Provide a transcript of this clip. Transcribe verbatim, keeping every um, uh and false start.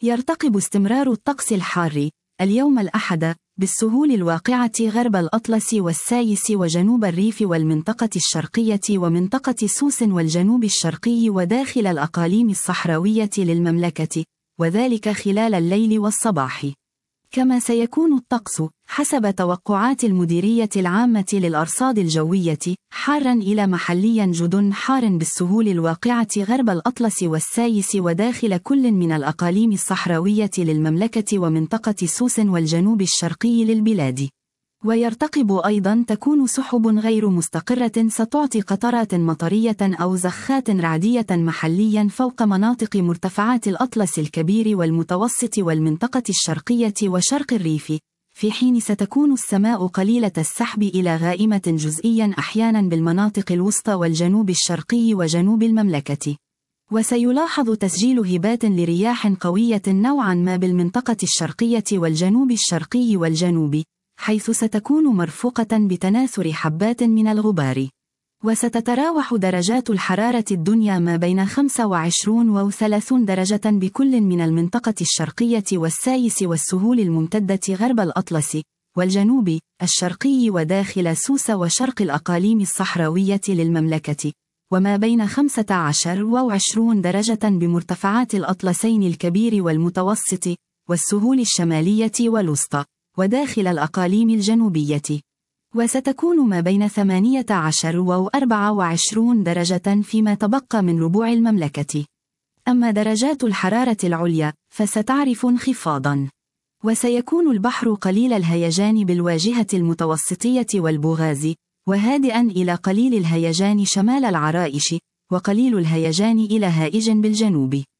يرتقب استمرار الطقس الحار اليوم الأحد بالسهول الواقعة غرب الأطلس والسايس وجنوب الريف والمنطقة الشرقية ومنطقة سوس والجنوب الشرقي وداخل الأقاليم الصحراوية للمملكة، وذلك خلال الليل والصباح. كما سيكون الطقس حسب توقعات المديرية العامة للأرصاد الجوية حارا إلى محليا جد حار بالسهول الواقعة غرب الأطلس والسايس وداخل كل من الأقاليم الصحراوية للمملكة ومنطقة سوس والجنوب الشرقي للبلاد. ويرتقب أيضا تكون سحب غير مستقرة ستعطي قطرات مطرية أو زخات رعدية محليا فوق مناطق مرتفعات الأطلس الكبير والمتوسط والمنطقة الشرقية وشرق الريف، في حين ستكون السماء قليلة السحب إلى غائمة جزئيا أحيانا بالمناطق الوسطى والجنوب الشرقي وجنوب المملكة. وسيلاحظ تسجيل هبات لرياح قوية نوعا ما بالمنطقة الشرقية والجنوب الشرقي والجنوب، حيث ستكون مرفوقة بتناثر حبات من الغبار. وستتراوح درجات الحرارة الدنيا ما بين خمسة وعشرين و ثلاثين درجة بكل من المنطقة الشرقية والسايس والسهول الممتدة غرب الأطلس والجنوب الشرقي وداخل سوس وشرق الأقاليم الصحراوية للمملكة، وما بين خمسة عشر و عشرين درجة بمرتفعات الأطلسين الكبير والمتوسط والسهول الشمالية والوسطى وداخل الأقاليم الجنوبية. وستكون ما بين ثمانية عشر و أربعة وعشرين درجة فيما تبقى من ربوع المملكة. أما درجات الحرارة العليا فستعرف انخفاضا. وسيكون البحر قليل الهيجان بالواجهة المتوسطية والبوغاز، وهادئا إلى قليل الهيجان شمال العرائش، وقليل الهيجان إلى هائج بالجنوب.